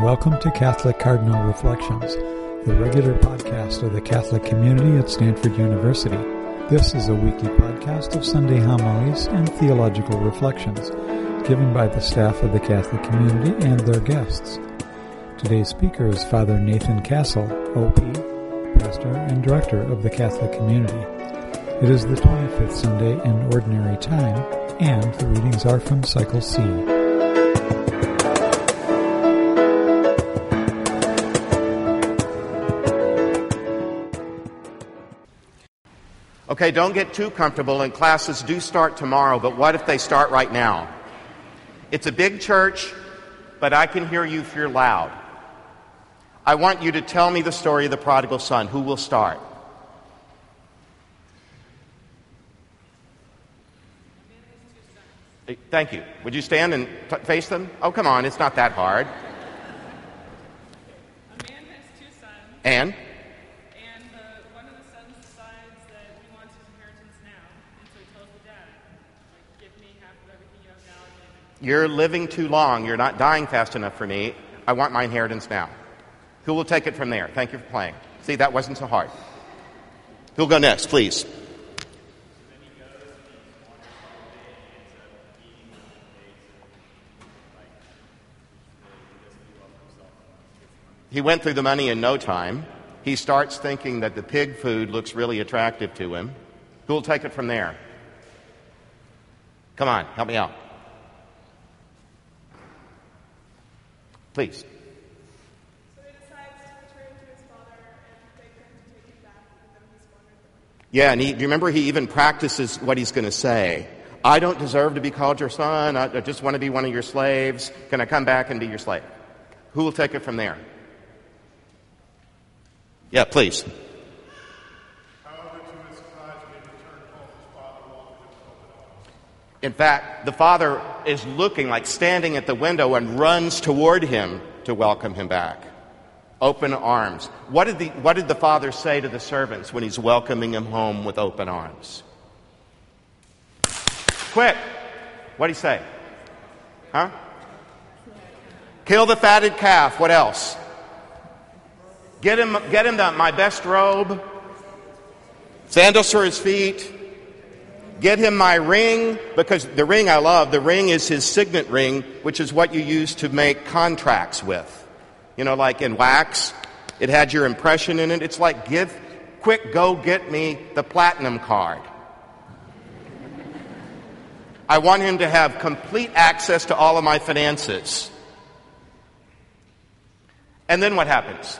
welcome to Catholic Cardinal Reflections, the regular podcast of the Catholic community at Stanford University. This is a weekly podcast of Sunday homilies and theological reflections given by the staff of the Catholic community and their guests. Today's speaker is Father Nathan Castle, OP, pastor and director of the Catholic community. It is the 25th Sunday in Ordinary Time, and the readings are from Cycle C. Okay, don't get too comfortable, and classes do start tomorrow, but what if they start right now? It's a big church, but I can hear you if you're loud. I want you to tell me the story of the prodigal son. Who will start? Thank you. Would you stand and face them? Oh, come on, it's not that hard. A man has two sons. And? One of the sons decides that he wants his inheritance now. And so he tells the dad, give me half of everything you have now. You're living too long. You're not dying fast enough for me. I want my inheritance now. Who will take it from there? Thank you for playing. See, that wasn't so hard. Who'll go next, please? He went through the money in no time. He starts thinking that the pig food looks really attractive to him. Who will take it from there? Come on, help me out. Please. So he decides to return to his father and beg him to take him back, even though he squandered the money. Yeah, and do you remember he even practices what he's going to say? I don't deserve to be called your son. I just want to be one of your slaves. Can I come back and be your slave? Who will take it from there? Yeah, please. However, to his surprise, when he returned home, his father welcomed him with open arms. In fact, the father is looking, like standing at the window, and runs toward him to welcome him back. Open arms. What did the father say to the servants when he's welcoming him home with open arms? Quick! What did he say? Huh? Kill the fatted calf. What else? Get him my best robe, sandals for his feet. Get him my ring, because the ring I love, the ring is his signet ring, which is what you use to make contracts with. You know, like in wax, it had your impression in it. It's like, go get me the platinum card. I want him to have complete access to all of my finances. And then what happens?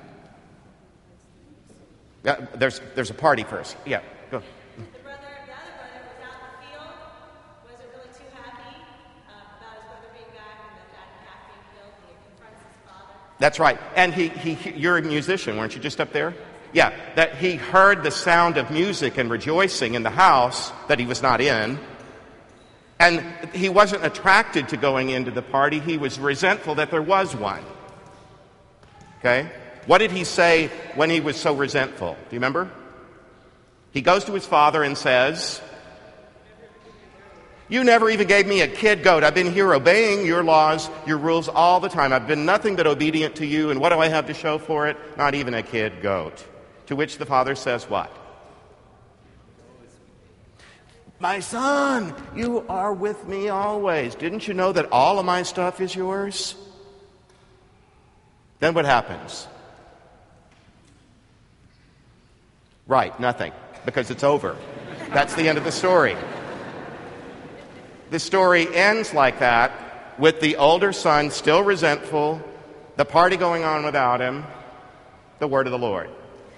There's a party first. Yeah, go. The other brother was out in the field, wasn't really too happy about his brother being back and the fatted calf being killed. He confronts his father. That's right. And you're a musician, weren't you just up there? Yeah, that he heard the sound of music and rejoicing in the house that he was not in. And he wasn't attracted to going into the party. He was resentful that there was one. Okay? What did he say when he was so resentful? Do you remember? He goes to his father and says, you never even gave me a kid goat. I've been here obeying your laws, your rules all the time. I've been nothing but obedient to you, and what do I have to show for it? Not even a kid goat. To which the father says what? My son, you are with me always. Didn't you know that all of my stuff is yours? Then what happens? Right, nothing, because it's over. That's the end of the story. The story ends like that, with the older son still resentful, the party going on without him, the word of the Lord.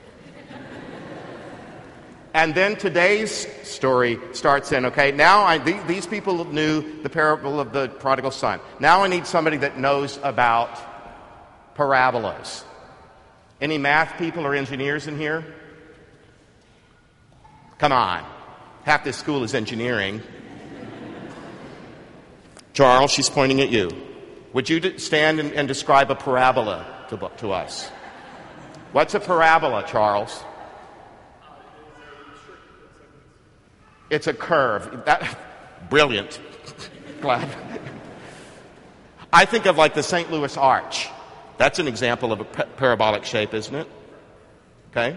And then today's story starts in, okay, now these people knew the parable of the prodigal son. Now I need somebody that knows about parabolas. Any math people or engineers in here? Come on. Half this school is engineering. Charles, she's pointing at you. Would you stand and describe a parabola to us? What's a parabola, Charles? It's a curve. Brilliant. Glad. I think of like the St. Louis Arch. That's an example of a parabolic shape, isn't it? Okay?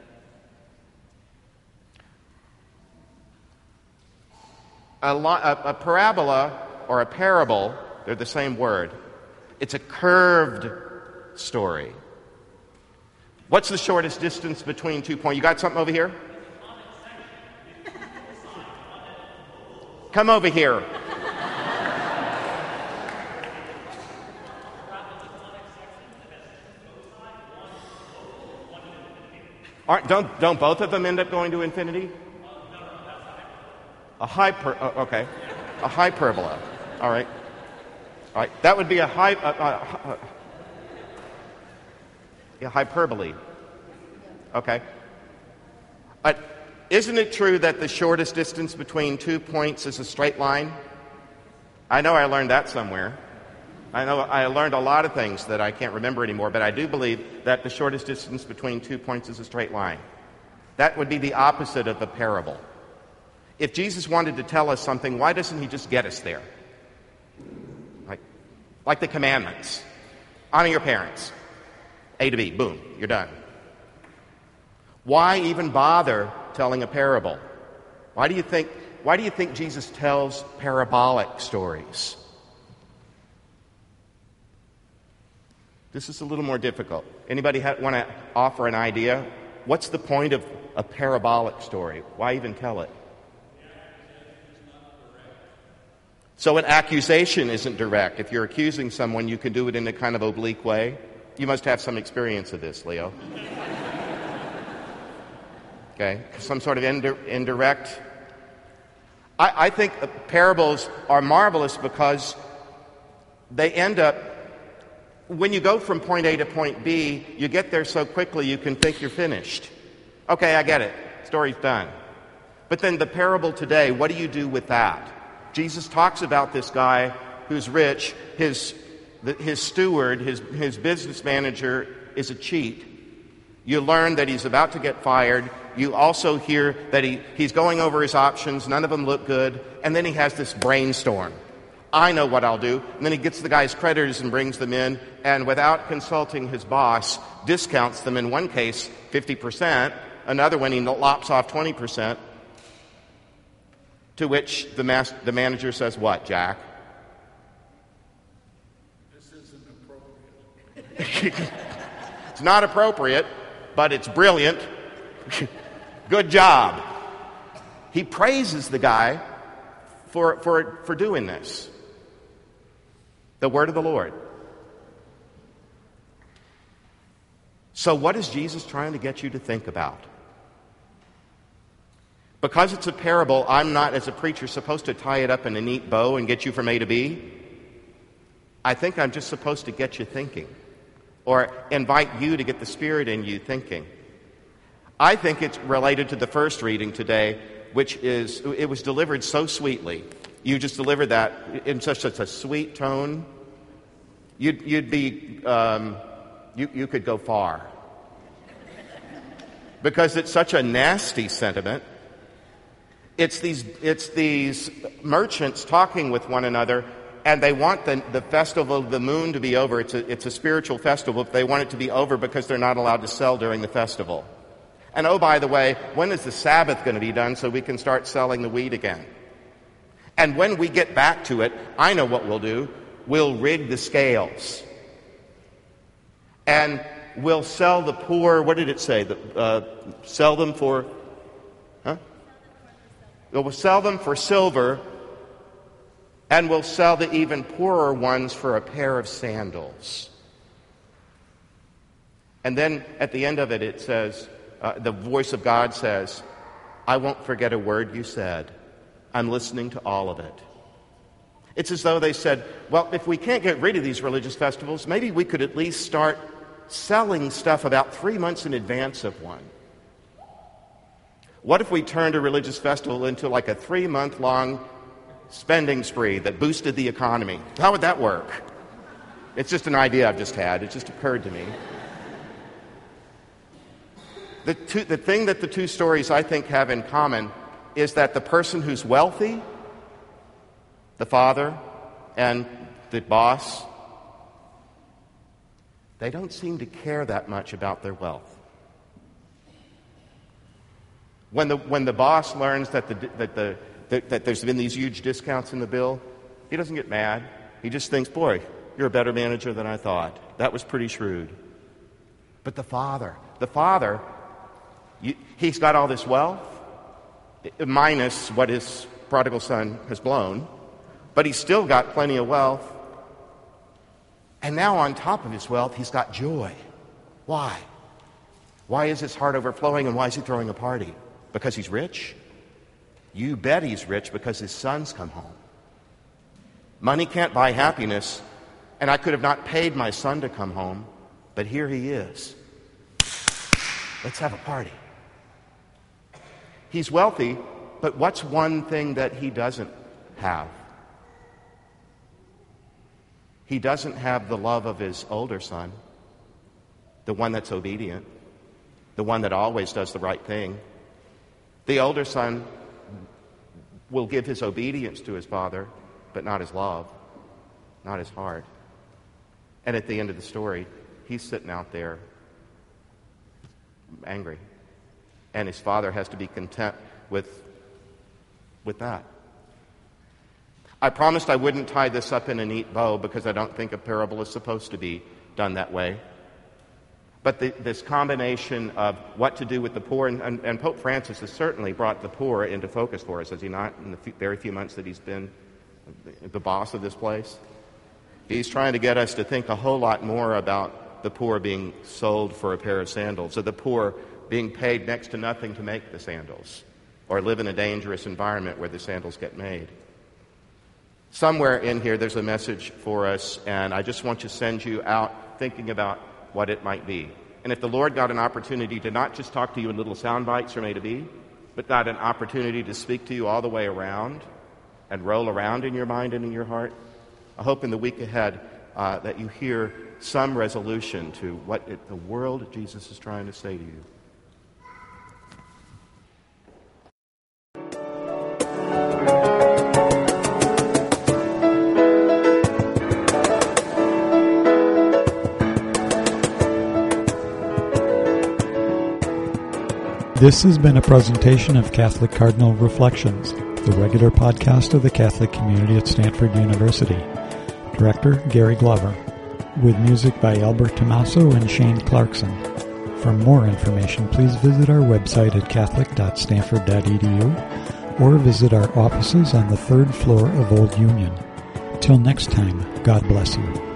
A parabola or a parable, they're the same word. It's a curved story. What's the shortest distance between 2 points? You got something over here? Come over here. Don't both of them end up going to infinity? A hyperbola. All right. That would be a hyperbole. Okay. Isn't it true that the shortest distance between 2 points is a straight line? I know I learned that somewhere. I know I learned a lot of things that I can't remember anymore, but I do believe that the shortest distance between 2 points is a straight line. That would be the opposite of a parable. If Jesus wanted to tell us something, why doesn't he just get us there? Like the commandments. Honor your parents. A to B, boom, you're done. Why even bother telling a parable? Why do you think Jesus tells parabolic stories? This is a little more difficult. Anybody want to offer an idea? What's the point of a parabolic story? Why even tell it? So an accusation isn't direct. If you're accusing someone, you can do it in a kind of oblique way. You must have some experience of this, Leo. Okay, some sort of indirect. I think parables are marvelous because they end up, when you go from point A to point B, you get there so quickly you can think you're finished. Okay, I get it. Story's done. But then the parable today, what do you do with that? Jesus talks about this guy who's rich. His steward, his business manager, is a cheat. You learn that he's about to get fired. You also hear that he's going over his options. None of them look good. And then he has this brainstorm. I know what I'll do. And then he gets the guy's creditors and brings them in, and without consulting his boss, discounts them, in one case 50%, another one he lops off 20%, to which the manager says, what, Jack? This isn't appropriate. It's not appropriate, but it's brilliant. Good job. He praises the guy for doing this. The word of the Lord. So what is Jesus trying to get you to think about? Because it's a parable, I'm not, as a preacher, supposed to tie it up in a neat bow and get you from A to B. I think I'm just supposed to get you thinking, or invite you to get the Spirit in you thinking. I think it's related to the first reading today, which is, it was delivered so sweetly. You just delivered that in such a sweet tone. You'd be, you could go far. Because it's such a nasty sentiment. It's these merchants talking with one another, and they want the festival of the moon to be over. It's a spiritual festival, but they want it to be over because they're not allowed to sell during the festival. And oh, by the way, when is the Sabbath going to be done so we can start selling the wheat again? And when we get back to it, I know what we'll do. We'll rig the scales. And we'll sell the poor, what did it say? Sell them for... We'll sell them for silver, and we'll sell the even poorer ones for a pair of sandals. And then at the end of it, it says, the voice of God says, I won't forget a word you said. I'm listening to all of it. It's as though they said, well, if we can't get rid of these religious festivals, maybe we could at least start selling stuff about 3 months in advance of one. What if we turned a religious festival into like a 3-month-long spending spree that boosted the economy? How would that work? It's just an idea I've just had. It just occurred to me. The thing that the two stories, I think, have in common is that the person who's wealthy, the father and the boss, They don't seem to care that much about their wealth. When the boss learns that there's been these huge discounts in the bill, he doesn't get mad. He just thinks, boy, you're a better manager than I thought. That was pretty shrewd. But the father, he's got all this wealth, minus what his prodigal son has blown, but he's still got plenty of wealth. And now on top of his wealth, he's got joy. Why? Why is his heart overflowing, and why is he throwing a party? Because he's rich? You bet he's rich because his son's come home. Money can't buy happiness, and I could have not paid my son to come home, but here he is. Let's have a party. He's wealthy, but what's one thing that he doesn't have? He doesn't have the love of his older son, the one that's obedient, the one that always does the right thing. The older son will give his obedience to his father, but not his love, not his heart. And at the end of the story, he's sitting out there angry. And his father has to be content with that. I promised I wouldn't tie this up in a neat bow because I don't think a parable is supposed to be done that way. But this combination of what to do with the poor, and Pope Francis has certainly brought the poor into focus for us, has he not, in the very few months that he's been the boss of this place? He's trying to get us to think a whole lot more about the poor being sold for a pair of sandals, or the poor being paid next to nothing to make the sandals, or live in a dangerous environment where the sandals get made. Somewhere in here there's a message for us, and I just want to send you out thinking about what it might be. And if the Lord got an opportunity to not just talk to you in little sound bites from A to B, but got an opportunity to speak to you all the way around and roll around in your mind and in your heart, I hope in the week ahead that you hear some resolution to what the world Jesus is trying to say to you. This has been a presentation of Catholic Cardinal Reflections, the regular podcast of the Catholic community at Stanford University. Director, Gary Glover. With music by Albert Tommaso and Shane Clarkson. For more information, please visit our website at catholic.stanford.edu or visit our offices on the 3rd floor of Old Union. Till next time, God bless you.